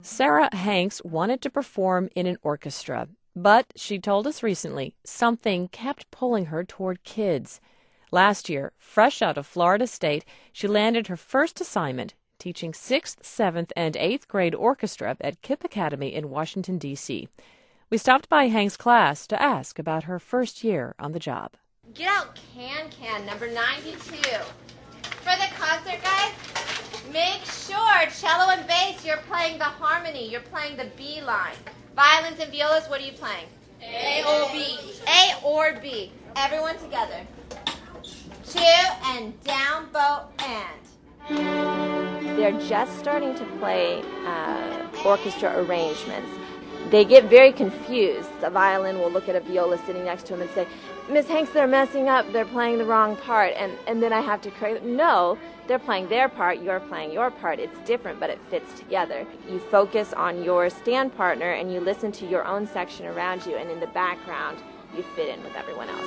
Sarah Hanks wanted to perform in an orchestra, but she told us recently something kept pulling her toward kids. Last year, fresh out of Florida State, she landed her first assignment teaching 6th, 7th, and 8th grade orchestra at KIPP Academy in Washington, D.C. We stopped by Hanks' class to ask about her first year on the job. Get out Can number 92. For the concert, guys, make sure cello and bass, you're playing the harmony. You're playing the B line. Violins and violas, what are you playing? A or B. A or B. Everyone together. 2 and down, bow, and. They're just starting to play orchestra arrangements. They get very confused. The violin will look at a viola sitting next to him and say, "Miss Hanks, they're messing up. They're playing the wrong part." And then I have to correct them. No, they're playing their part. You're playing your part. It's different, but it fits together. You focus on your stand partner and you listen to your own section around you, and in the background, you fit in with everyone else.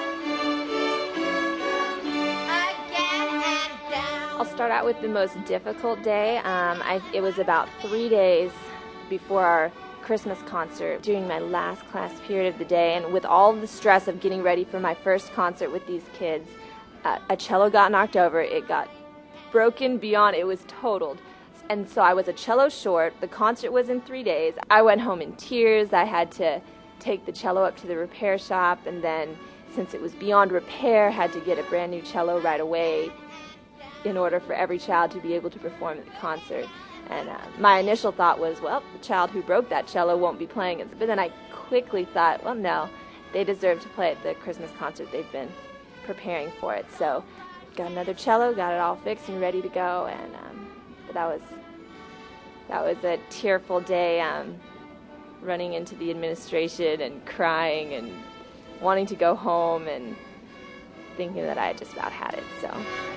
I'll start out with the most difficult day. It was about 3 days before our Christmas concert during my last class period of the day, and with all the stress of getting ready for my first concert with these kids, a cello got knocked over. It got broken beyond, it was totaled. And so I was a cello short. The concert was in 3 days. I went home in tears. I had to take the cello up to the repair shop, and then since it was beyond repair, had to get a brand new cello right away in order for every child to be able to perform at the concert. And my initial thought was, well, the child who broke that cello won't be playing it. But then I quickly thought, well, no, they deserve to play at the Christmas concert. They've been preparing for it. So got another cello, got it all fixed and ready to go. And that was a tearful day, running into the administration and crying and wanting to go home and thinking that I had just about had it. So.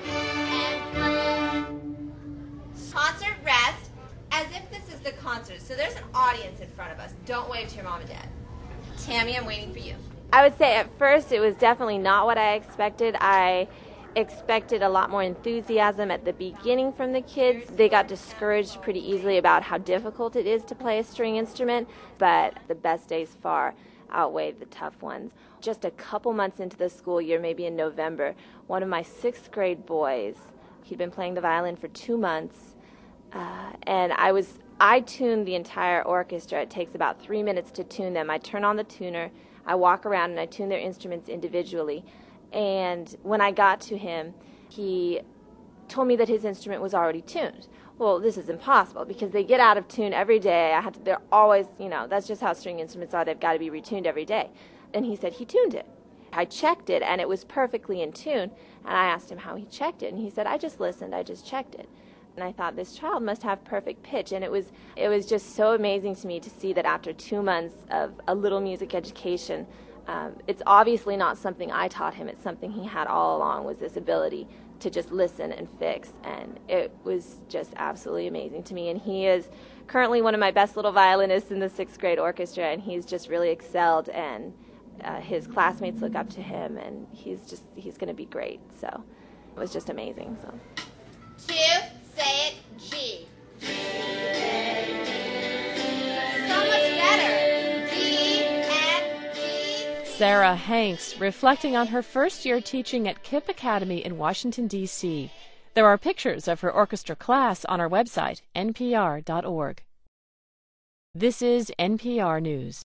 Concert rest, as if this is the concert. So there's an audience in front of us. Don't wave to your mom and dad. Tammy, I'm waiting for you. I would say at first it was definitely not what I expected. I expected a lot more enthusiasm at the beginning from the kids. They got discouraged pretty easily about how difficult it is to play a string instrument, but the best days far outweighed the tough ones. Just a couple months into the school year, maybe in November, one of my 6th grade boys, he'd been playing the violin for 2 months, and I tuned the entire orchestra. It takes about 3 minutes to tune them. I turn on the tuner, I walk around and I tune their instruments individually. And when I got to him, he told me that his instrument was already tuned. Well, this is impossible because they get out of tune every day. They're always, that's just how string instruments are. They've got to be retuned every day. And he said he tuned it. I checked it and it was perfectly in tune. And I asked him how he checked it. And he said, I just listened, I just checked it. And I thought, this child must have perfect pitch. And it was just so amazing to me to see that after 2 months of a little music education, it's obviously not something I taught him. It's something he had all along, was this ability to just listen and fix. And it was just absolutely amazing to me. And he is currently one of my best little violinists in the 6th grade orchestra, and he's just really excelled, and his classmates look up to him, and he's going to be great. So it was just amazing. So. 2, say it, G. So much better. D and G. Sarah Hanks reflecting on her first year teaching at KIPP Academy in Washington, D.C. There are pictures of her orchestra class on our website, npr.org. This is NPR News.